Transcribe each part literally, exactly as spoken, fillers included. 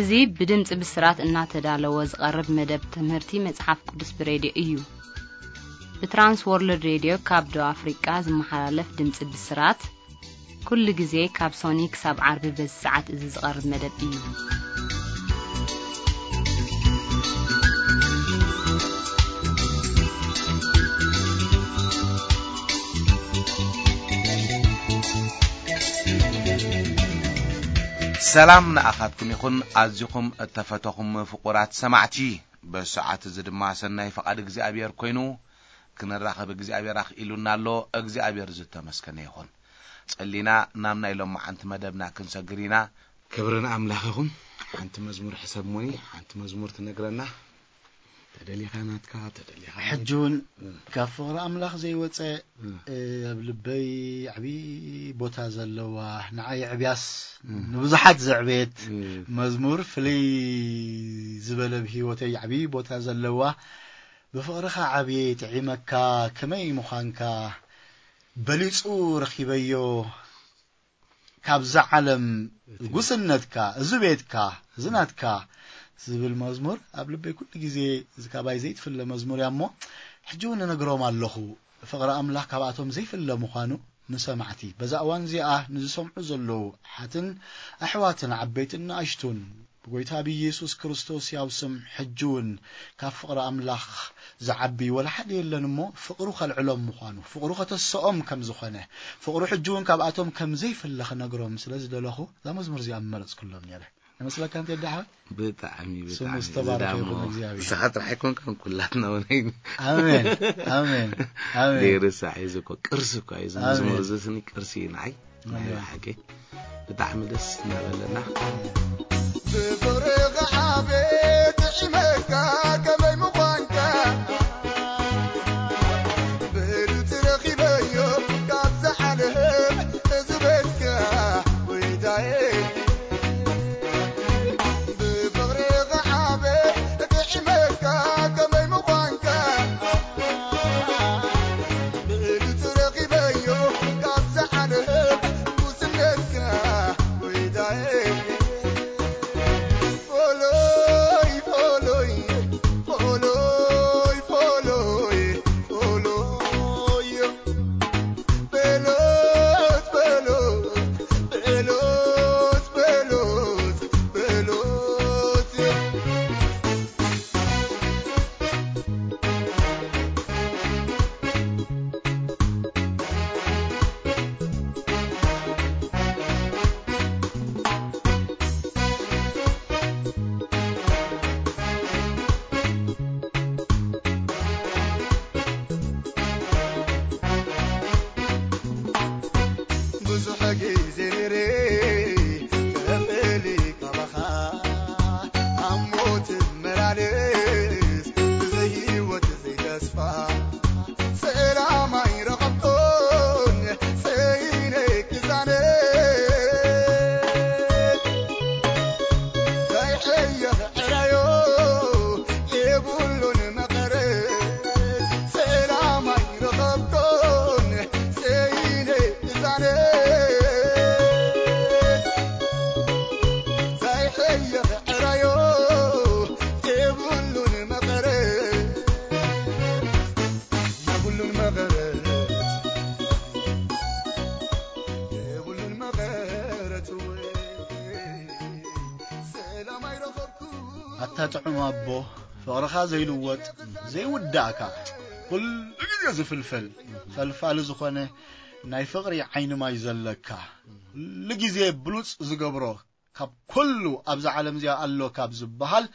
እዙي بدمጽ بسرات እናተዳለወ ዝቀርብ መደብ ትምህርቲ መጽሐፍ ቅዱስ ብሬዲዮ እዩ በትራንስ ወርልድ ሬዲዮ ካብ ዶ አፍሪካ ዝመሓላለፍ ድምጽ ብስራት ኩሉ ጊዜ ካብ ሶኒክ ሳብ ዓርብ በሰዓት እዚ ዝቀርብ መደብ እዩ سلام نأخذكم يكون أزيكم اتفتكم فقرات سمعتي بساعات زد ما سناي فقد اغزابير كوينو كنراخب اغزابير اخ إلونا لو اغزابير زت مسكن يكون صلينا نامنا يلوم انت مدبنا كنسغرينا كبرنا املاخكم انت مزمور حسب موني انت مزمور تنغرنا تدلي خاناتك تدلي خانات حجون كفر املاخ زي وصه ابلبي عبي بوتا زلوا نعي عبياس نبزحات زعبيت مزمور فلي زبل بهيوتي عبي بوتا زلوا بفقرخه عبيت عيمكا كمي مخانكا بليصو رخيبيو كابز عالم غسنتكا زبيتكا زناتكا زبل مزمور قبل بكل غزي زكاباي زيت في المزمور يامو حجون نغروم اللهو فقر املاح كباتهم زي في المخانو نسمعتي بزاوان زيا نسمعو زلو حتن احواتنا عبيتنا اشتون بغيتا بي يسوع كريستوس ياوسم حجون كفقر املاح زعبي ولا حد يلنمو فقرو خلعلم مخانو فقرو ختصوم كم زخنه فقرو حجون كباتهم كم زي في اللخ نغروم سلاز دلخو ذا مزمور زي املص كلهم ياله مثلا كانت يدعى بتعمي بتعمي استبارك يكون اغزابي ساعات راح يكون كم كلاتنا ونين امين امين امين دير ساعيزك قرسك عايز مزمور زسني قرسي نعي ما حكي بتعمي دس نبلنا بفرغ حبيت عمكا كما مخانكا برت رخيبيو كابزحلهم زبتكا ويداي አታጥዑም አቦ ፈቅረኻ ዘይልወጥ ዘይውዳእካ ኩሉ ግዜ ዝፍልፈል ፈልፋል ዝኾነ ናይ ፍቅሪ ዓይኒ ማይ ዘለካ ኩሉ ግዜ ብሉጽ ዝገብሮ ካብ ኩሉ ኣብዛ ዓለም እዚኣ ኣሎ ካብ ዝበሃል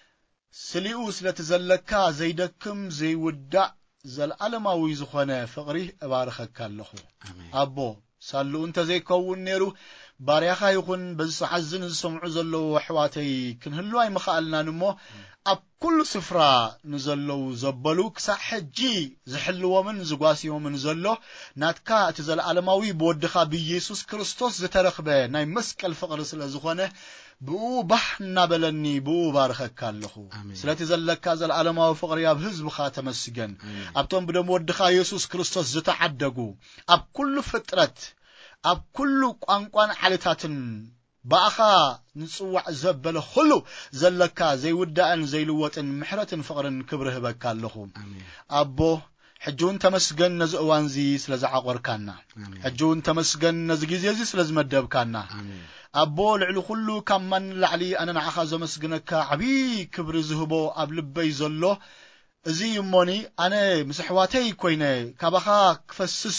ስሊኡ ስለተዘለካ ዘይደክም ዘይውዳእ ዘለዓለማዊ ዝኾነ ፍቅሪ እባርኸካ ኣለኹ አቦ ሳሉ እንተ ዘይከውን ነይሩ ባርያኻ ይኹን በዝሓዝን ዝሰምዑ ዘለው ኣሕዋተይ ክንህሉ ኣይመኻልና ንሞ ኣብ ኩሉ ስፍራ ንዘለው ዘበሉ ክሳብ ሕጂ ዝሕልዎምን ዝጓስዮምን ዘሎ ናትካ እቲ ዘለዓለማዊ ብወድኻ ብኢየሱስ ክርስቶስ ዝተረኽበ ናይ መስቀል ፍቅሪ ስለ ዝኾነ ብኡ ባህ እናበለኒ ብኡ ባርኸካ ኣለኹ ስለቲ ዘለካ ዘለዓለማዊ ፍቅሪ ኣብ ህዝብኻ ተመስገን ኣብቶም ብደም ወድኻ ኢየሱስ ክርስቶስ ዝተዓደጉ ኣብ ኩሉ ፍጥረት ኣብ ኩሉ ቋንቋን ዓለታትን باخا نصوع زبل خلو زلكا زي ودان زي لوطن محرتن فقرن كبره بك اللهم ابو حجون تمسجن نز اوانزي سلازعقركانا حجون تمسجن نز غيزي سلازمدبكانا ابو لعلو كله كمن لعلي انا نعخا زمسجنك عبي كبر زهبو ابلبي زلو ازي موني انا مسحواتي كوينه كبخا كفسس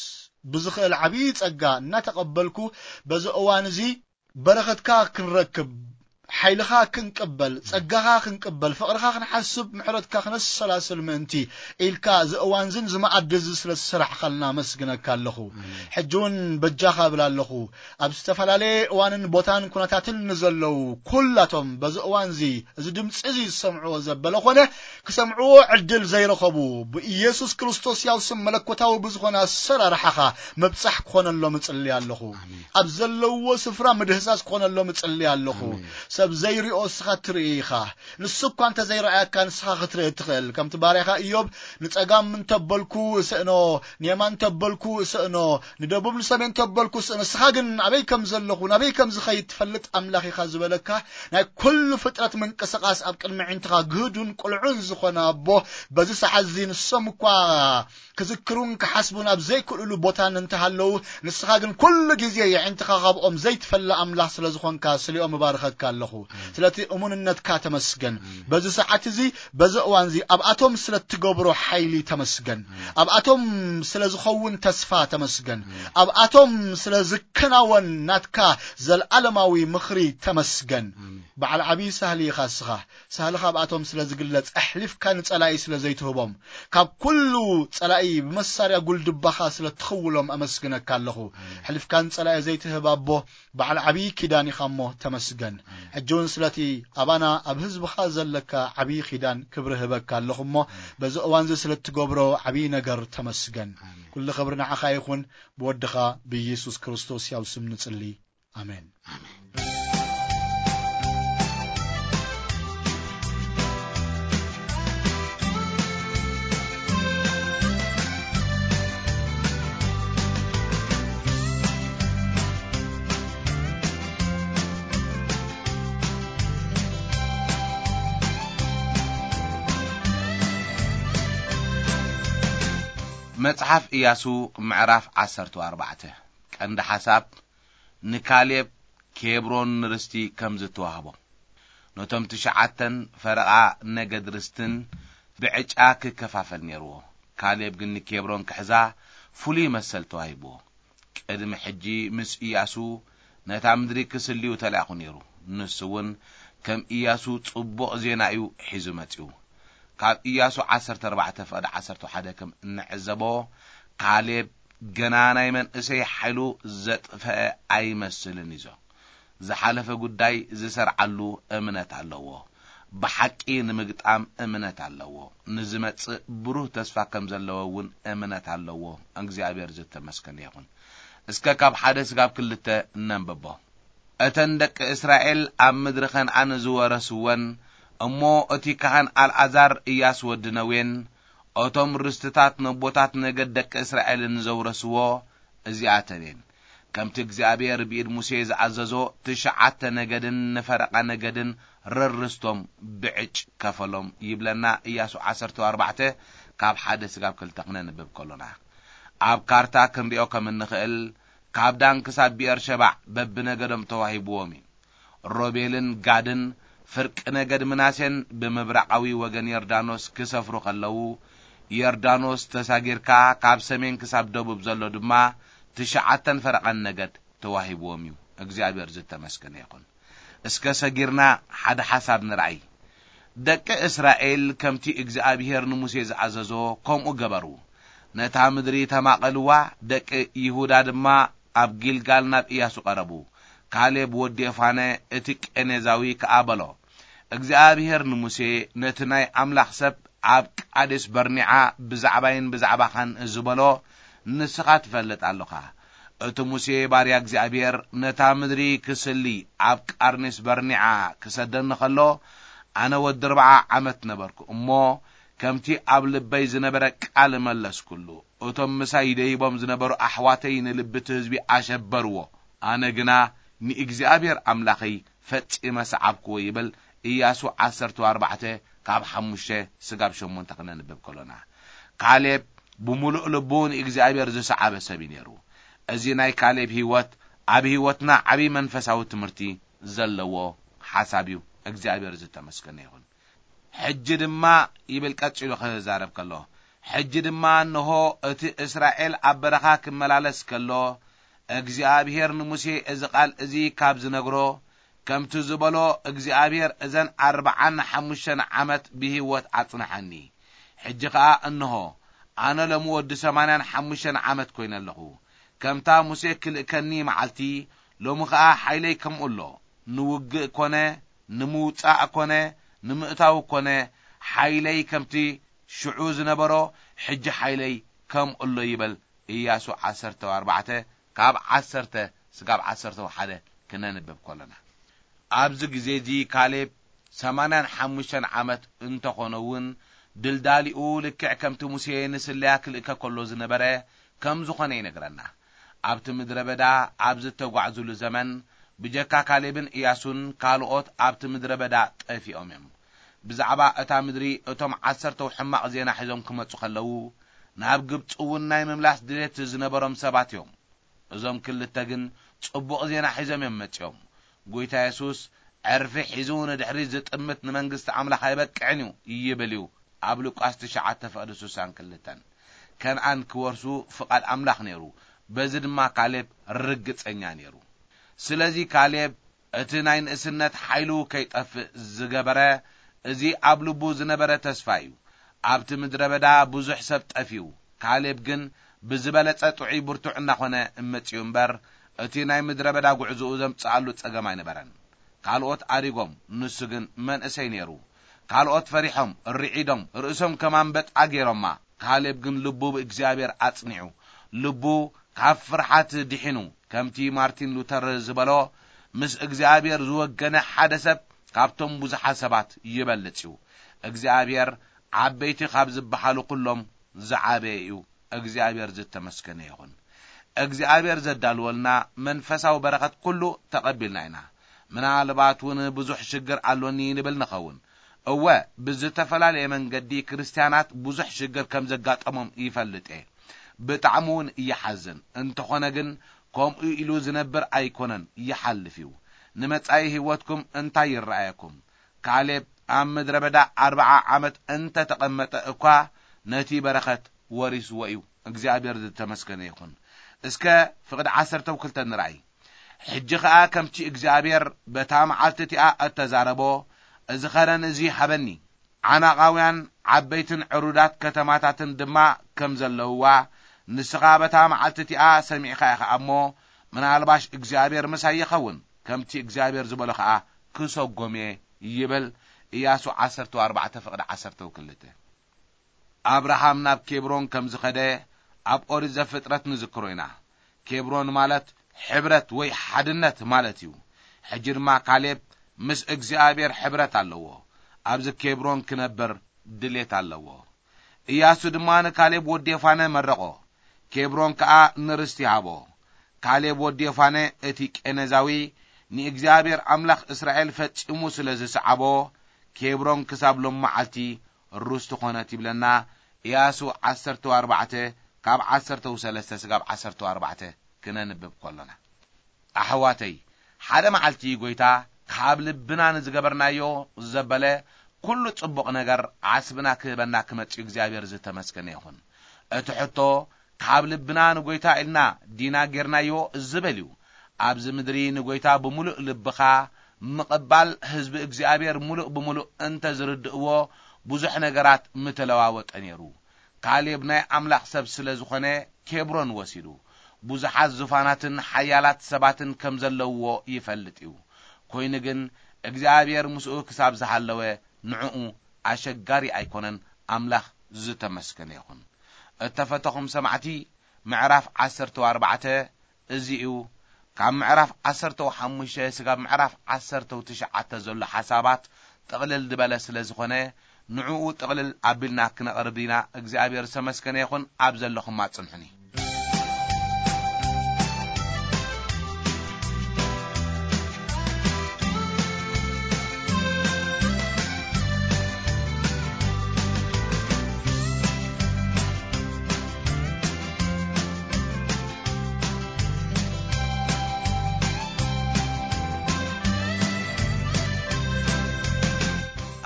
بزخل عبي صقا نتقبلكو بز اوانزي برختكا كنركب حيلخا كنقبل صقخا كنقبل فقرخا كنحسب محرتكا كنسلاسل منتي إلكا زوانزن زما ادز سلسرح خلنا مسغنك اللهو حجون بجاخا بلالهو ابستفلالي وانن بوتان كناتاتن نزلو كلاتهم بزوانزي از دمص ازي سمعوا زبل خونه كسمعوا عدل زي رخبو بإيسوس كريستوس ياو سم ملكوتاو بزخنا سررحخا مبصح كونلو مصلي اللهو ابزلو سفرا مدهساس كونلو مصلي اللهو سب زيري اوس خطريخا نسكو انت زيرا كان سخا خطري تخل كم تباريخا ايوب نصقام من تبلكو سنو نيمان تبلكو سنو ندبوب لسمين تبلكو سنو سخاغن ابي كم زلخو نبي كم زخيت فلت املاخي خازبلكا نا كل فتره من قسقاس ابقن معينتخا غدون قلعون زخنا ابو بزي سحزين السمكوا كذكرون كحسبون اب زي كلو بوتان انتهلو نسخاغن كل غزي يعينتخا غابهم زي تفل املاح سلازخونكا سليو مبارخك لخو سلاتي اموننت كا تمسجن بزي ساعات زي بزي اوانزي اباتهم سلت تغبرو حيلي تمسجن اباتهم سلازخون تسفا تمسجن اباتهم سلازكناون ناتكا زلالماوي مخري تمسجن بعل عبي سهلي خاصخه سهلخه اباتهم سلازغلص احلف كان صلاي سلازيتهبم كاب كله صلاي بمساريا غلدبخا سلتخولم امسجنك لخو حلف كان صلاي زيتهبابو بعل عبي كيداني خمو تمسجن حجون سلاتي ابانا اب حزب خازلك عبي خيدان كبره بك اللهم بزو وانز سلت غبرو عبي نجر تمسجن كل خبرنا عخا يكون بودخا بيسوع كريستوس ياو سم نصلي امين امين مصحف إياسو معراف عشرة وأربعة عند حساب نكاليب كيبرون رستي كمز توهبو نتم تشعتن فرقا نجد رستن بعجاك كفافل نيرو كاليب جن كيبرون كحزا فولي مسل توهيبو قدم حجي مس إياسو نتامدري كسلي وتلاقو نيرو نسون كم إياسو تصبو زينايو حزمتيو كاب إياسو عشرة أربعة فقد عشرة حدا كم نعزبو قالب جنانا من إسي حلو زت فأي مسلن يزو زحالف قداي زسر علو أمنت علوه بحكي نمجت عام أمنت علوه نزمت بروه تسفى كم زلوون أمنت علوه أنجزي عبير زت مسكن يكون اسكا كاب حدث كاب كلتا ننببو أتندك إسرائيل عم مدرخان عن زوارسوان أمو أتي كهان الأزار إياس ودنوين أتم رستتات نبوتات نجدك إسرائيل نزورسوا زياتنين كم تجزي أبير بيد موسى عززو تشعت نجدن نفرق نجدن ررستم بعج كفلهم يبلنا إياس عشرة وأربعة كاب حادث كاب كل تقنين ببكلنا أب كارتا كم ريو كم النخل كاب دان كساب بير شبع بب نجدم توهيبومي روبيلن قادن فرق نجد مناسن بمبرعوي وجن يردانوس كسفرو خلو يردانوس تساجركا كاب سمين كساب دبوب زلو دما تشعتن فرقان نجد تواهبوميو اغزابير زت مسكن يكون اسكا سجرنا حد حساب نرعي دك اسرائيل كمتي اغزابير نموسى زعززو كومو غبرو نتا مدري تماقلوا دك يهودا دما اب جيلغال ناب إياسو قربو كالب ودي فانه اتك انزاوي كابلو اغزابير نموسى نتناي املاح سب عب قادس برنيعه بزعباين بزعباخان زبلو نسخات فلت علوخا اتو موسى باريا اغزابير نتا مدري كسلي عب قرنس برنيعه كسدن خلو انا ود ربع عمت نبركو امو كمتي ابل بيز نبرك قال ملس كله اتو مسايدي بوم زنبرو احواتين لبت حزبي اشبرو انا جنا ንእግዚአብሔር አምላኺ ፈጽመ ሰዓብክዎ ይብል ኢያሱ ዓሰርተ አርባዕተ ካብ ሓሙሽተ ስጋብ ሸሞንተ ክነንብብ ከሎና ካሌብ ብሙሉእ ልቡ ንእግዚአብሔር ዝሰዓበ ሰብ ነይሩ እዚ ናይ ካሌብ ህይወት ኣብ ህይወትና ዓቢ መንፈሳዊ ትምህርቲ ዘለዎ ሓሳብ እዩ እግዚአብሔር ዝተመስገነ ይሁን ሕጂ ድማ ይብል ቀጽሉ ክዛረብ ከሎ ሕጂ ድማ እንሆ እቲ እስራኤል ኣብ በረኻ ክመላለስ ከሎ እግዚአብሔር ንሙሴ እዚ ቃል እዚ ካብ ዝነግሮ ከምቲ ዝበሎ እግዚአብሔር እዘን ኣርባዓን ሓሙሽተን ዓመት ብህይወት አጽናሐኒ ሕጂ ከዓ እንሆ ኣነ ለምወዲ ሰማንያን ሓሙሽተን ዓመት ኮይነ ኣለኹ ከምታ ሙሴ ክልእከኒ መዓልቲ ሎሙ ከዓ ሓይለይ ከምኡሎ ንውግእ ኮነ ንምውጻእ ኮነ ንምእታው ኮነ ሓይለይ ከምቲ ሽዑ ዝነበሮ ሕጂ ሓይለይ ከምኡሎ ይብል ኢያሱ ዓሰርተ አርባዕተ ካብ ዓሰርተ ስጋብ ዓሰርተ ሓደ ክነንብብ ከሎና ኣብዚ ግዜ እዚ ካሌብ ሰማንያን ሓሙሽተን ዓመት እንተኾነውን ድልዳሊኡ ልክዕ ከምቲ ሙሴ ንስልያ ክልእከ ከሎ ዝነበረ ከም ዝኾነ ይነግረና ኣብቲ ምድረ በዳ ኣብ ዝተጓዕዙሉ ዘመን ብጀካ ካሌብን ኢያሱን ካልኦት ኣብቲ ምድረ በዳ ጠፊኦም እዮም ብዛዕባ እታ ምድሪ እቶም ዓሰርተ ሕማቕ ዜና ሒዞም ክመጹ ከለዉ ናብ ግብጽ እውን ናይ ምምላስ ድሌት ዝነበሮም ሰባት እዮም እዞም ክልተ ግን ጽቡቕ ዜና ሒዞም እዮም መጽኦም ጎይታ ኢየሱስ ዕርፊ ሒዙ ንድሕሪ ዝጥምት ንመንግስቲ ኣምላኽ ኣይበቅዕን ይብል እዩ ኣብ ሉቃስ ትሽዓተ ፍቅዲ ስሳን ክልተ ከነዓን ክወርሱ ፍቃድ ኣምላኽ ነይሩ በዚ ድማ ካሌብ ርግጸኛ ነይሩ ስለዚ ካሌብ እቲ ናይ ንእስነት ሓይሉ ከይጠፍእ ዝገበረ እዚ ኣብ ልቡ ዝነበረ ተስፋ እዩ ኣብቲ ምድረ በዳ ብዙሕ ሰብ ጠፊዩ ካሌብ ግን ብዝበለጸ ጥዑይ ብርቱዕ እናኾነ እመጽኡ እምበር እቲ ናይ ምድረ በዳ ጉዕዞኡ ዘምጽኣሉ ጸገም ኣይነበረን ካልኦት ኣሪጎም ንሱ ግን መንእሰይ ነይሩ ካልኦት ፈሪሖም ርዒዶም ርእሶም ከማንበጥ ኣገይሮማ ካሌብ ግን ልቡ ብእግዚአብሔር ኣጽኒዑ ልቡ ካብ ፍርሓት ድሒኑ ከምቲ ማርቲን ሉተር ዝበሎ ምስ እግዚአብሔር ዝወገነ ሓደ ሰብ ካብቶም ብዙሓት ሰባት ይበልጽ እዩ እግዚአብሔር ዓበይቲ ካብ ዝበሃሉ ኩሎም ዝዓበየ እዩ እግዚአብሔር ዝተመስገነ ይሁን እግዚአብሔር ዘዳልወልና መንፈሳዊ በረኸት ኩሉ ተቐቢልና ኢና ምናልባት እውን ብዙሕ ሽግር ኣሎኒ ንብል ንኸውን እወ ብዝተፈላለየ መንገዲ ክርስቲያናት ብዙሕ ሽግር ከም ዘጋጠሞም ይፈልጥ ብጣዕሚ እውን ይሓዝን እንተኾነ ግን ከምኡ ኢሉ ዝነብር ኣይኮነን ይሓልፍ እዩ ንመጻኢ ህይወትኩም እንታይ ይረኣየኩም ካሌብ ኣብ ምድረ በዳ ኣርባዓ ዓመት እንተ ተቐመጠ እኳ ነቲ በረኸት ወሪስዎ እዩ እግዚአብሔር ዝተመስገነ ይሁን እስከ ፍቅድ ዓሰርተ ክልተ ንራእይ ሕጂ ከዓ ከምቲ እግዚአብሔር በታ መዓልቲ እቲኣ እተዛረቦ እዚ ኸረን እዚ ሃበኒ ዓናቃውያን ዓበይትን ዕሩዳት ከተማታትን ድማ ከም ዘለውዋ ንስኻ በታ መዓልቲ እቲኣ ሰሚዕኻ ኢኻ እሞ ምናልባሽ እግዚአብሔር መሳይ ይኸውን ከምቲ እግዚአብሔር ዝበሎ ከዓ ክሰጎም ይብል ኢያሱ ዓሰርተ አርባዕተ ፍቅድ ዓሰርተ ክልተ አብርሃም ናብ ኬብሮን ከም ዝኸደ ኣብ ኦሪት ዘፍጥረት ንዝክሮ ኢና ኬብሮን ማለት ሕብረት ወይ ሓድነት ማለት እዩ ሕጂ ድማ ካሌብ ምስ እግዚአብሔር ሕብረት ኣለዎ ኣብዚ ኬብሮን ክነብር ድሌት ኣለዎ ኢያሱ ድማ ንካሌብ ወዲ የፋነ መረቆ ኬብሮን ከዓ ንርስቲ ሃቦ ካሌብ ወዲ የፋነ እቲ ቄነዛዊ ንእግዚአብሔር ኣምላኽ እስራኤል ፈጽሙ ስለ ዝሰዓቦ ኬብሮን ክሳብ ሎም መዓልቲ ርስቲ ኾነት ይብለና ኢያሱ ዓሰርተ አርባዕተ ካብ ዓሰርተ ሰለስተ ስጋብ ዓሰርተ አርባዕተ ክነንብብ ከሎና ኣሕዋተይ ሓደ መዓልቲ ጎይታ ካብ ልብና ንዝገበርናዮ ዘበለ ኩሉ ጽቡቕ ነገር ዓስብና ክህበና ክመጽእ እግዚአብሔር ዝተመስገነ ይሁን እቲ ሕቶ ካብ ልብና ንጎይታ ኢልና ዲና ጌርናዮ ዝበልዩ ኣብዚ ምድሪ ንጎይታ ብሙሉእ ልብኻ ምቕባል ህዝቢ እግዚአብሔር ሙሉእ ብሙሉእ እንተ ዝርድእዎ ብዙሕ ነገራት ምተለዋወጠ ነይሩ ካሌብ ናይ ኣምላኽ ሰብ ስለ ዝኾነ ኬብሮን ወሲዱ ብዙሓት ዙፋናትን ሓያላት ሰባትን ከም ዘለውዎ ይፈልጥ እዩ ኮይኑ ግን እግዚአብሔር ምስኡ ክሳብ ዝሃለወ ንዕኡ ኣሸጋሪ ኣይኮነን ኣምላኽ ዝተመስገነ ይኹን እተፈተኹም ሰማዕቲ ምዕራፍ ዓሰርተ አርባዕተ እዚኡ ካብ ምዕራፍ ዓሰርተ ሓሙሽተ ስጋብ ምዕራፍ ዓሰርተ ትሽዓተ ዘሎ ሓሳባት ጥቕልል ድበለ ስለ ዝኾነ ንዕኡ ጥቕልል ኣቢልና ክነቕርብ ዲና እግዚአብሔር ዝተመስገነ ይኹን ኣብ ዘለኹም ኣጽንሑኒ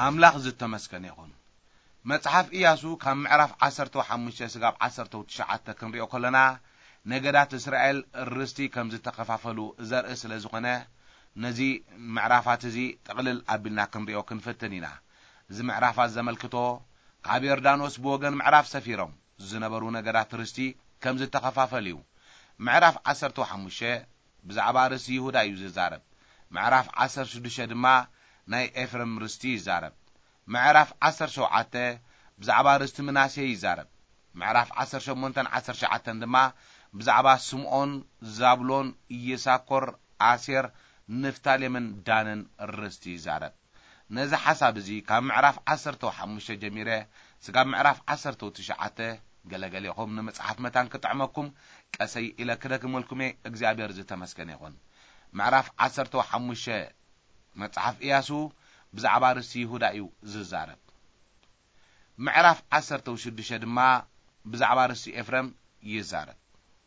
أملاخ زت مسكن يكون مصحف إياسو كم معرف عشرة وحمشة سقاب عشرة وتسعة كنريو كلنا نجدات إسرائيل الرستي كم زت خفافلو زرقس لزقناه نزي معرفات زي تقلل قبلنا كنريو كنفتنينا زي معرفات زملكتو عبير دانوس بوغن معرف سفيرهم زنبرو نجدات رستي كم زت خفافليو معرف عشرة وحمشة بزعبا رس يهودا يزارب معرف عشر شدشة دما ناي إفرم رستي يزارب معرف عشر شوعته بزعبا رست مناسي يزارب معرف عشر شمونتن عشر شعتن دما بزعبا سمعون زابلون يساكر عسير نفتالي من دانن رستي يزارب نزا حساب زي كام معرف عشر تو حمشة جميرة سقام معرف عشر تو تشعته قال يقوم نمصحف متان كطعمكم قسي الى كدكم ولكم اغزابير زتمسكن يكون معرف عشرة وحمشة مصحف إياسو بزعبا رس يهودا يو ززارب معرف عشرة وشدشة دما بزعبا رس إفرم يزارب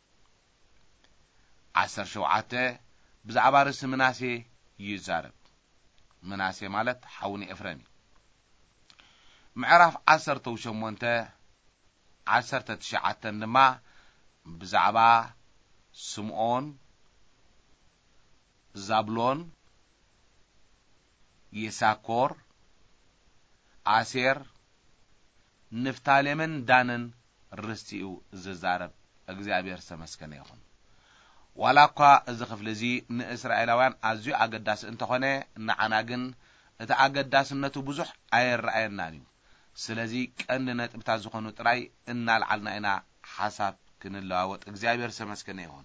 عشر شوعته بزعبا رس مناسي يزارب مناسي مالت حوني إفرمي معرف عشرة وشمونته عشرة تشعة دما بزعبا سمعون زابلون يساكور عسير نفتالمن دانن رستيو ززارب اغزابير سمسكن يكون ولاكا از خفلزي ناسرائيلاوان ازيو اقداس انتخونه نعنا جن اتا اقداسنتو بزح اير رأينانيو سلازي قند نطبتا زخونو طراي انالعلنا انا حساب كنلاوت اغزابير سمسكن يكون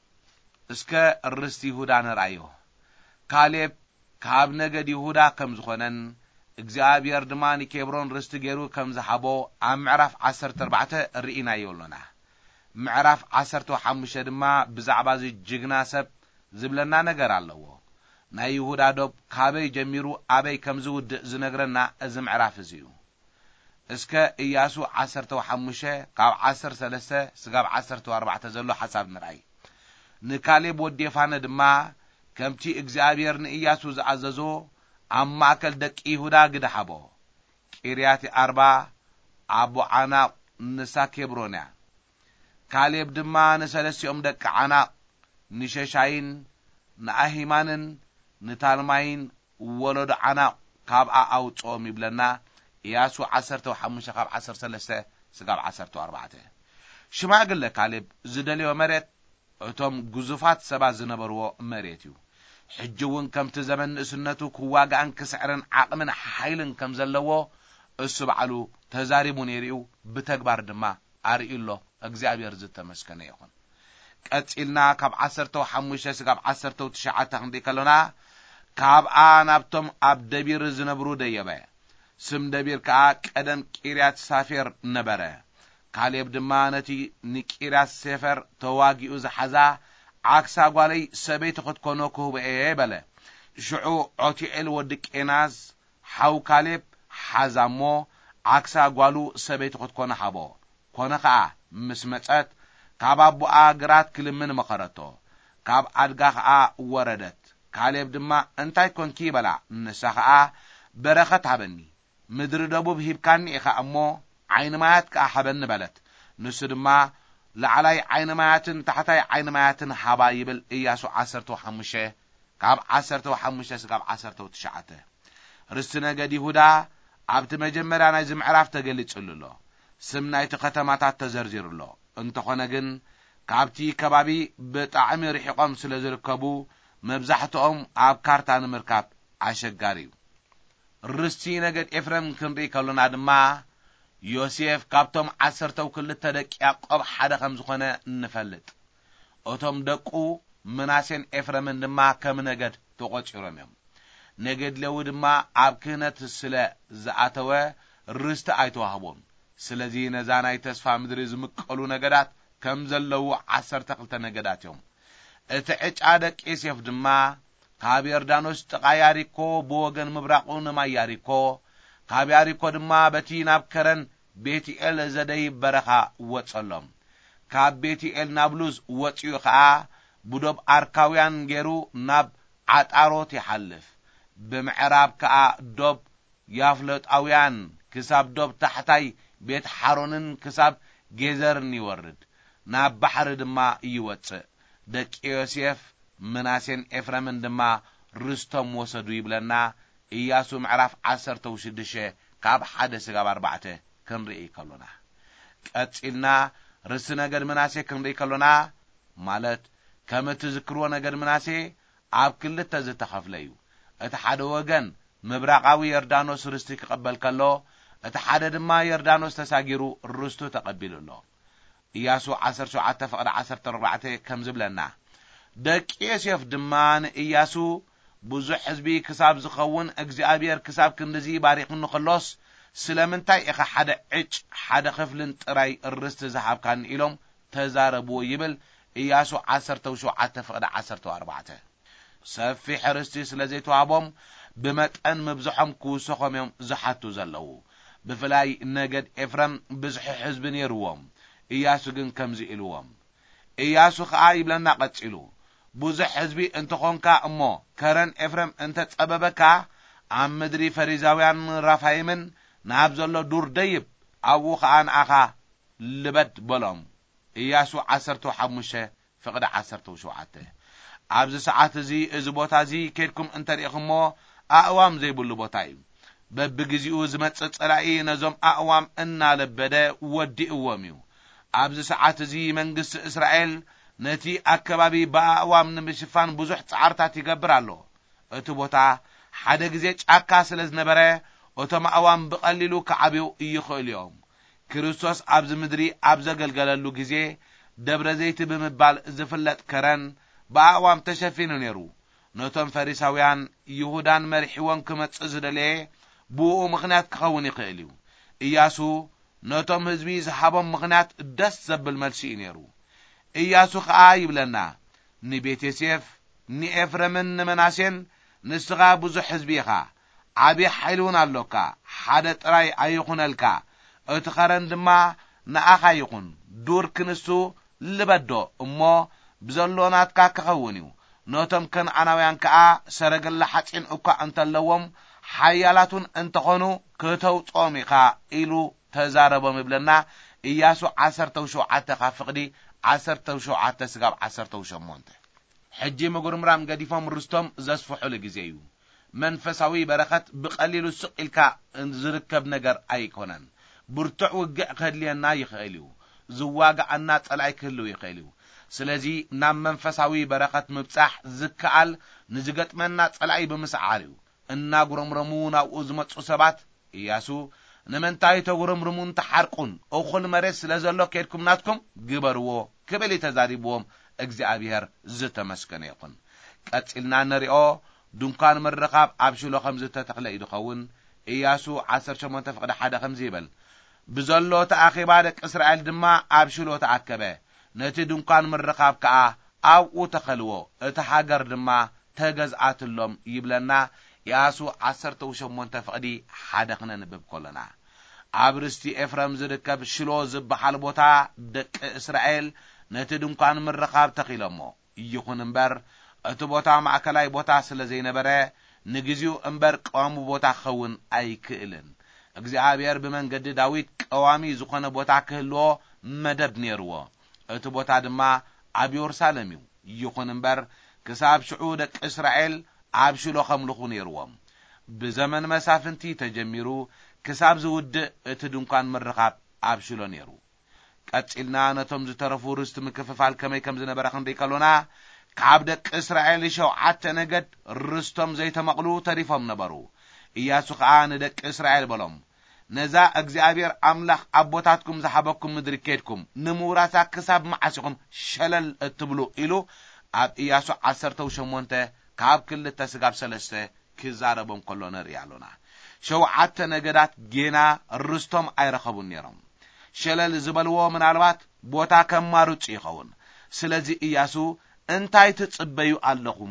اسكا الرستي يهودا نرايو كاليب كاب نجد يهودا كم زخونن اغزابير دماني كيبرون رست غيرو كم زحبو ام معرف عشرة أربعة رئينا يولنا معرف عشرة وحمشة دما بزعبا زي جغنا سب زبلنا نجر اللهو نا يهودا دوب كابي جميرو ابي كم زود زنگرنا از معرف زيو اسكا إياسو عشرة وحمشة كاب عشر ثلاثة سقاب عشرة وأربعة زلو حساب نرأي نكاليب وديفان دما كمتي اغزابير نإياسو زعززو عم ماكل دك يهودا قد حبو كيرياتي أربع أبو عنا نسا كبرونا كاليب دما نسلسي أم دك عنا نشاشاين نأهيمانن نتالماين ولد عنا كاب أو تومي بلنا إياسو عسرته وحمشة كاب عسر سلسة سقاب عسرته أربعة شما قل لك كاليب زدلي ومرت اتم جزفات سبع زنبرو مريتيو حجون كم تزمن سنتو كواغان كسعرن عقمن حيلن كم زلوو اسبعلو تزاريبون يريو بتكبار دما اريلو اغزابير زتمسكن يكون قصيلنا كاب عشرة وخمسة سقاب عشرة وتسعة عندي كلنا كاب انابتم اب دبير زنبرو ديبا سم دبير كا قدم قيريات سافير نبره كاليب دمانتي نكيراس سفر تواجيو زحزا عكسا قالي سبيت خد كونوكو بأيبالة شعو عطيئل ودك إناز حاو كاليب حزامو عكسا قالو سبيت خد كون حبو كونخا مسمتات كابابو آقرات كل من مقارتو كاب أدقاخ وردت كاليب دما انتاي كون كيبلا نساخا برخت عبني مدر دابو بهيبكاني إخا أمو عين مايات كأحبن بلت نسدما لعلي عين مايات تحتاي عين مايات حبايبل إياسو عسرت وحمشة كاب عسرت وحمشة سكاب عسرت وتشعته رسنا قد يهودا عبت مجمر أنا زم عرفت قلت له سمنا يتقتماتات تزرزر له انت خنقن كابتي كبابي بطعمي رحقهم سلزركبو مبزحتهم عب كارتان مركب عشقاريو رسينا قد إفرم كنري كلنا دما يوسف كابتم عسرتو كل تدك يعقب حدا خمس خنا نفلت أتم دقو مناسين إفرم دما كم نجد توقش رميم نجد لو دما عبكنة السلا زعتوا رست أيتوهبون سلزي نزانا يتسفى مدري زمقلو نجدات كم زلوا عسرت قلت نجدات يوم اتعج عادك يوسف دما كابير دانوس تقاياريكو بوغن مبراقون ما ياريكو كابياريكو دما بتينا بكرن بيتي ال زدي برخا وصلم كاب بيتي ال نابلوز وصيو خا بدوب اركاويان غيرو ناب عطاروت يحلف بمعراب كا دوب ያፍለጣውያን ክሳብ ዶብ ታሕታይ ቤት ሓሮንን ክሳብ ጌዘርን ይወርድ ናብ ባሕሪ ድማ ይወጽእ ደቂ ዮሴፍ ምናሴን ኤፍሬምን ድማ ርስቶም ወሰዱ ይብለና ኢያሱ ምዕራፍ ዓሰርተ ወሽዱሽተ ካብ ሓደ ስጋብ ኣርባዕተ ክንርኢ ከሎና ቀጽልና ርስ ነገድ ምናሴ ክንርኢ ከሎና ማለት ከም እትዝክርዎ ነገድ ምናሴ ኣብ ክልተ ዝተኸፍለዩ እቲ ሓደ ወገን ምብራቃዊ ዮርዳኖስ ርስቲ ክቀበል ከሎ እቲ ሓደ ድማ ዮርዳኖስ ተሳጊሩ ርስቱ ተቀቢሉሎ ኢያሱ ዓሰርተ ሸውዓተ ፍቅዲ ዓሰርተ ኣርባዕተ ከም ዝብለና ደቂ ዮሴፍ ድማ ኢያሱ ብዙሕ ህዝቢ ክሳብ ዝኸውን እግዚአብሔር ክሳብ ክንድዚ ባሪኽኑ ከሎስ ስለምንታይ ኢኻ ሓደ ዕጭ ሓደ ክፍልን ጥራይ ርስቲ ዝሃብካን ኢሎም ተዛረብዎ ይብል ኢያሱ ዓሰርተ ሸውዓተ ፍቅዲ ዓሰርተ ኣርባዕተ ሰፊሕ ርስቲ ስለዘይተዋቦም ብመጠን ምብዝሖም ክውስኾም እዮም ዝሓቱ ዘለዉ ብፍላይ ነገድ ኤፍሬም ብዙሕ ህዝቢ ነይርዎም ኢያሱ ግን ከምዚ ኢልዎም ኢያሱ ከዓ ይብለና ቀጽሉ ብዙሕ ህዝቢ እንትኾንካ እሞ ከረን ኤፍሬም እንተጸበበካ ኣብ ምድሪ ፈሪዛውያን ራፋይምን ናብ ዘሎ ዱር ደይብ ኣብኡ ከዓ ንኣኻ ልበድ በሎም ኢያሱ ዓሰርተ ሓሙሽተ ፍቅዲ ዓሰርተ ሸውዓተ ኣብዚ ሰዓት እዚ እዚ ቦታ እዚ ከድኩም እንተሪእኹሞ ኣእዋም ዘይብሉ ቦታ እዩ በብግዚኡ ዝመጽእ ጸላኢ ነዞም ኣእዋም እናለበደ ወዲእዎም እዩ ኣብዚ ሰዓት እዚ መንግስቲ እስራኤል ነቲ ኣከባቢ በኣእዋም ንምሽፋን ብዙሕ ጻዕርታት ይገብር ኣሎ እቲ ቦታ ሓደ ግዜ ጫካ ስለ ዝነበረ እቶም ኣእዋም ብቐሊሉ ከዓብዩ ይኽእሉ እዮም ክርስቶስ ኣብዚ ምድሪ ኣብ ዘገልገለሉ ግዜ ደብረ ዘይት ብምባል ዝፍለጥ ከረን በኣእዋም ተሸፊኑ ነይሩ ነቶም ፈሪሳውያን ይሁዳን መሪሕዎን ክመጽእ ዝደለየ ብኡ ምኽንያት ክኸውን ይኽእል እዩ ኢያሱ ነቶም ህዝቢ ዝሃቦም ምኽንያት ደስ ዘብል መልሲ እዩ ነይሩ ኢያሱ ከዓ ይብለና ንቤት ዮሴፍ ንኤፍሬምን ንመናሴን ንስኻ ብዙሕ ህዝቢ ኢኻ ዓብይ ሓይሊ እውን ኣለካ ሓደ ጥራይ ኣይኹነልካ እቲ ኸረን ድማ ንኣኻ ይኹን ዱር ክንሱ ልበዶ እሞ ብዘሎናትካ ክኸውን እዩ ነቶም ከነዓናውያን ከዓ ሰረገላ ሓፂን እኳ እንተለዎም ሓያላቱን እንተኾኑ ከተውጾም ኢኻ ኢሉ ተዛረቦም ይብለና ኢያሱ ዓሰርተ ሸውዓተ ካብ ፍቅዲ ዓሰርተ ሸውዓተ ስጋብ ዓሰርተ ሸሞንተ ሕጂ ምጉርምራም ገዲፎም ርስቶም ዘስፍሑሉ ግዜ እዩ መንፈሳዊ በረኸት ብቐሊሉ ስቂልካ ዝርከብ ነገር ኣይኮነን ብርቱዕ ውግዕ ከድልየና ይኽእል እዩ ዝዋጋዓና ጸላኢ ክህልው ይኽእል እዩ ስለዚ ናብ መንፈሳዊ በረኸት ምብጻሕ ዝከኣል ንዝገጥመና ጸላኢ ብምስዓር እዩ እናጉረምረሙ ናብኡ ዝመጹ ሰባት ኢያሱ ንምንታይ ተጉረምርሙን ተሓርቁን እኹል መሬት ስለ ዘሎ ከድኩም ናትኩም ግበርዎ ክብል ተዛሪብዎም እግዚአብሔር ዝተመስገነ ይኹን ቀጽልና ንሪኦ ድንኳን ምርኻብ ኣብ ሽሎ ከም ዝተተኽለ ይድኸውን ኢያሱ ዓሰርተ ሸሞንተ ፍቅዲ ሓደ ከምዚ ይብል ብዘሎ ተኣኺባ ደቂ እስራኤል ድማ ኣብ ሽሎ ተኣከበ ነቲ ድንኳን ምርኻብ ከዓ ኣብኡ ተኸልዎ እቲ ሃገር ድማ ተገዝኣትሎም ይብለና ኢያሱ ዓሰርተ ሸሞንተ ፍቅዲ ሓደ ክነንብብ ከለና ኣብ ርስቲ ኤፍሬም ዝርከብ ሽሎ ዝበሃል ቦታ ደቂ እስራኤል ነቲ ድንኳን ምርኻብ ተኺሎሞ ይኹን እምበር እቲ ቦታ ማእከላይ ቦታ ስለ ዘይነበረ ንግዚኡ እምበር ቀዋሚ ቦታ ክኸውን ኣይክእልን እግዚአብሔር ብመንገዲ ዳዊት ቀዋሚ ዝኾነ ቦታ ክህልዎ መደብ ነይርዎ እቲ ቦታ ድማ ኣብ ኢየሩሳሌም እዩ ይኹን እምበር ክሳብ ሽዑ ደቂ እስራኤል ኣብ ሽሎ ከምልኹ ነይርዎም ብዘመን መሳፍንቲ ተጀሚሩ ክሳብ ዝውድእ እቲ ድንኳን ምርኻብ ኣብ ሽሎ ነይሩ ቀጽልና ነቶም ዝተረፉ ርስቲ ምክፍፋል ከመይ ከም ዝነበረ ክንርኢ ከሎና ካብ ደቂ እስራኤል ሸውዓተ ነገድ ርስቶም ዘይተመቕሉ ተሪፎም ነበሩ ኢያሱ ከዓ ንደቂ እስራኤል በሎም ነዛ እግዚአብሔር ኣምላኽ ኣቦታትኩም ዝሃበኩም ምድሪ ከድኩም ንምውራሳ ክሳብ መዓስኩም ሸለል እትብሉ ኢሉ ኣብ ኢያሱ ዓሰርተ ሸሞንተ ካብ ክልተ ስጋብ ሰለስተ ክዛረቦም ከሎ ንርኢ ኣለና ሸውዓተ ነገዳት ጌና ርስቶም ኣይረኸቡን ነይሮም ሸለል ዝበልዎ ምናልባት ቦታ ከማሩጽ ይኸውን ስለዚ ኢያሱ እንታይ ትጽበዩ ኣለኹም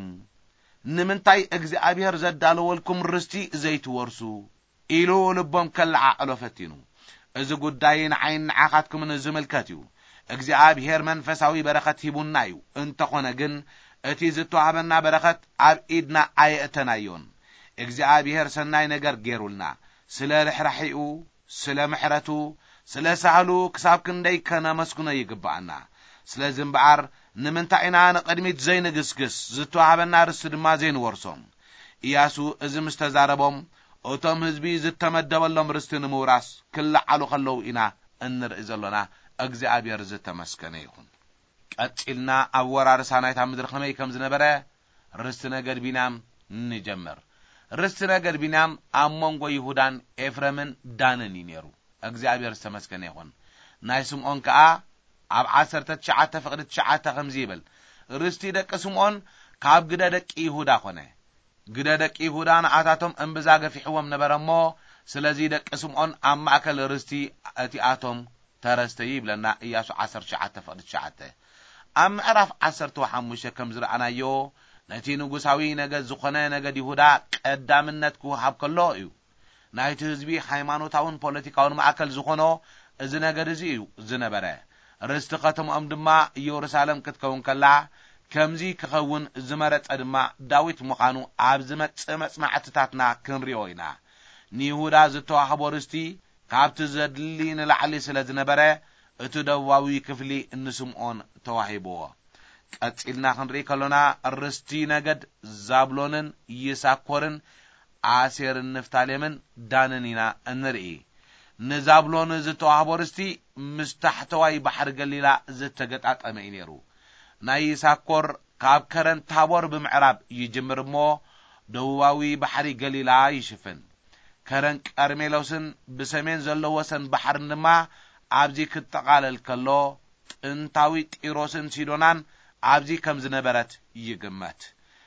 ንምንታይ እግዚአብሔር ዘዳለወልኩም ርስቲ ዘይትወርሱ ኢሉ ልቦም ከልዓዕሎ ፈቲኑ እዚ ጉዳይ ንዓይን ንዓኻትኩም ንዝምልከት እዩ እግዚአብሔር መንፈሳዊ በረኸት ሂቡና እዩ እንተኾነ ግን እቲ ዝተዋህበና በረኸት ኣብ ኢድና ኣየእተናዮን እግዚአብሔር ሰናይ ነገር ገይሩልና ስለ ረሕራሒኡ ስለ ምሕረቱ ስለ ሳህሉ ክሳብ ክንደይ ከነመስግኖ ይግባአና ስለዚ እምበኣር ንምንታይ ኢና ንቅድሚት ዘይንግስግስ ዝተዋሃበና ርስቲ ድማ ዘይንወርሶም ኢያሱ እዚ ምስ ተዛረቦም እቶም ህዝቢ ዝተመደበሎም ርስቲ ንምውራስ ክለዓሉ ከለው ኢና እንርኢ ዘለና እግዚአብሔር ዝተመስገነ ይኹን ቀጥልና ኣብ ወራርሳ ናይታ ምድሪ ከመይ ከም ዝነበረ ርስቲ ነገድ ቢንያም ንጀምር ርስቲ ነገድ ቢንያም ኣብ መንጎ ይሁዳን ኤፍሬምን ዳንን ይነሩ እግዚአብሔር ዝተመስገነ ይኹን ናይ ስምዖን ከዓ ኣብ ዓሰርተ ትሽዓተ ፍቅዲ ትሽዓተ ከምዚ ይብል ርስቲ ደቂ ስምዖን ካብ ግደ ደቂ ይሁዳ ኮነ ግደ ደቂ ይሁዳ ንኣታቶም እምብዛ ገፊሕዎም ነበረሞ ስለዚ ደቂ ስምዖን ኣብ ማእከል ርስቲ እቲኣቶም ተረስተ ይብለና ኢያሱ ዓሰርተ ትሽዓተ ፍቅዲ ትሽዓተ ኣብ ምዕራፍ ዓሰርተ ሓሙሽተ ከም ዝረኣናዮ ነቲ ንጉሳዊ ነገድ ዝኾነ ነገድ ይሁዳ ቀዳምነት ክወሃብ ከሎ እዩ ናይቲ ህዝቢ ሃይማኖታውን ፖለቲካውን ማእከል ዝኾነ እዚ ነገድ እዚ እዩ ዝነበረ ርስቲ ከተማኦም ድማ ኢየሩሳሌም ክትከውን ከላ ከምዚ ክኸውን ዝመረፀ ድማ ዳዊት ምዃኑ ኣብ ዝመጽእ መጽናዕትታትና ክንሪኦ ኢና ንይሁዳ ዝተዋህቦ ርስቲ ካብቲ ዘድሊ ንላዕሊ ስለ ዝነበረ እቲ ደቡባዊ ክፍሊ እንስምዖን ተዋሂብዎ ቀጥልና ክንርኢ ከለና ርስቲ ነገድ ዛብሎንን ይሳኮርን አሴርን ንፍታሌምን ዳንን ኢና እንርኢ ንዛብሎን ዝተዋህቦ ርስቲ ምስተሕተዋይ ባሕር ገሊላ ዝተገጣጠመ ነይሩ ናይ ይሳኮር ካብ ከረን ታቦር ብምዕራብ ይጅምርሞ ደቡባዊ ባሕሪ ገሊላ ይሽፍን ከረን ቀርሜሎስን ብሰሜን ዘሎ ወሰን ባሕር ድማ ኣብዚ ክትጠቃለል ከሎ ጥንታዊ ጢሮስን ሲዶናን ኣብዚ ከም ዝነበረት ይግመት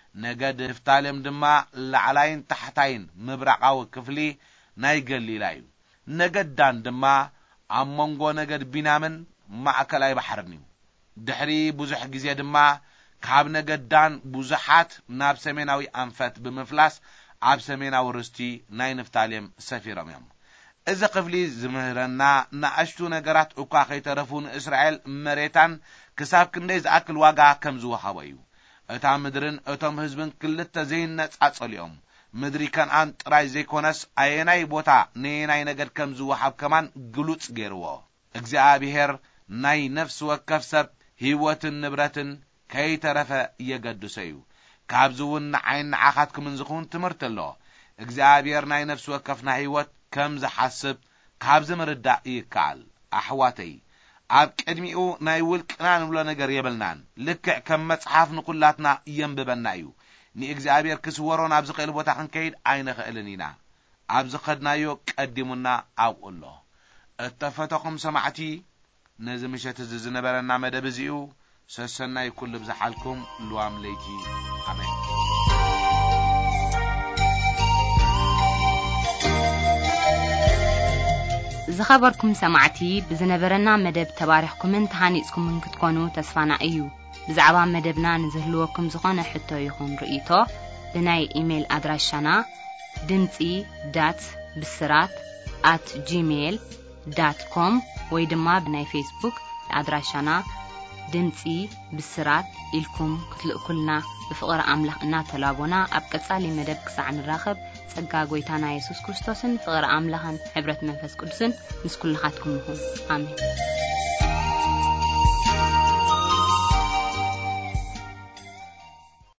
ነገድ ንፍታሌም ድማ ላዕላይን ታሕታይን ምብራቃዊ ክፍሊ ናይ ገሊላ እዩ ነገድ ዳን ድማ ኣብ መንጎ ነገድ ቢንያምን ማእከላይ ባሕርን እዩ ድሕሪ ብዙሕ ግዜ ድማ ካብ ነገድ ዳን ብዙሓት ናብ ሰሜናዊ ኣንፈት ብምፍላስ ኣብ ሰሜናዊ ርስቲ ናይ ንፍታሌም ሰፊሮም እዮም እዚ ክፍሊ ዝምህረና ንኣሽቱ ነገራት እኳ ከይተረፉ ንእስራኤል መሬታን ክሳብ ክንደይ ዝኣክል ዋጋ ከም ዝወሃቦ እዩ እታ ምድርን እቶም ህዝብን ክልተ ዘይነጻጸሉ እዮም ምድሪ ከነዓን ጥራይ ዘይኮነስ ኣየናይ ቦታ ንናይ ነገድ ከም ዝወሃብ ከማን ግሉጽ ገይርዎ እግዚአብሔር ናይ ነፍስ ወከፍ ሰብ ህይወትን ንብረትን ከይተረፈ የገድሰ እዩ ካብዚ እውን ንዓይን ንዓኻትኩም ዝኹን ትምህርት ኣሎ እግዚአብሔር ናይ ነፍስ ወከፍና ህይወት ከም ዝሓስብ ካብዚ ምርዳእ ይከኣል ኣሕዋተይ ኣብ ቅድሚኡ ናይ ውልቅና ንብሎ ነገር የብልናን ልክዕ ከም መጽሓፍ ንኩላትና የንብበና እዩ ንእግዚአብሔር ክስወሮ ናብ ዝኽእል ቦታ ክንከይድ ኣይንኽእልን ኢና ኣብ ዝኸድናዮ ቀዲሙና ኣብቁሎ እተፈተኹም ሰማዕቲ ነዚ ምሸት እዚ ዝነበረና መደብ እዚኡ ሰሰናይ ኩሉ ብዝሓልኩም ልዋም ለይቲ ኣሜን ዝኸበርኩም ሰማዕቲ ብዝነበረና መደብ ተባሪኽኩምን ተሃኒጽኩምን ክትኮኑ ተስፋና እዩ ብዛዕባ መደብና ንዝህልወኩም ዝኾነ ሕቶ ይኹን ርእይቶ ብናይ ኢሜል ኣድራሻና ድምጺ ዳት ብስራት at gmail dot com ወይ ድማ ብናይ ፌስቡክ ኣድራሻና ድምጺ ብስራት ኢልኩም ክትልእኩልና ብፍቕሪ ኣምላኽ እናተላቦና ኣብ ቀጻሊ መደብ ክሳዕ ንራኸብ ጸጋ ጎይታና ኢየሱስ ክርስቶስን ፍቕሪ ኣምላኽን ሕብረት መንፈስ ቅዱስን ምስ ኩልኻትኩም ይኹን ኣሜን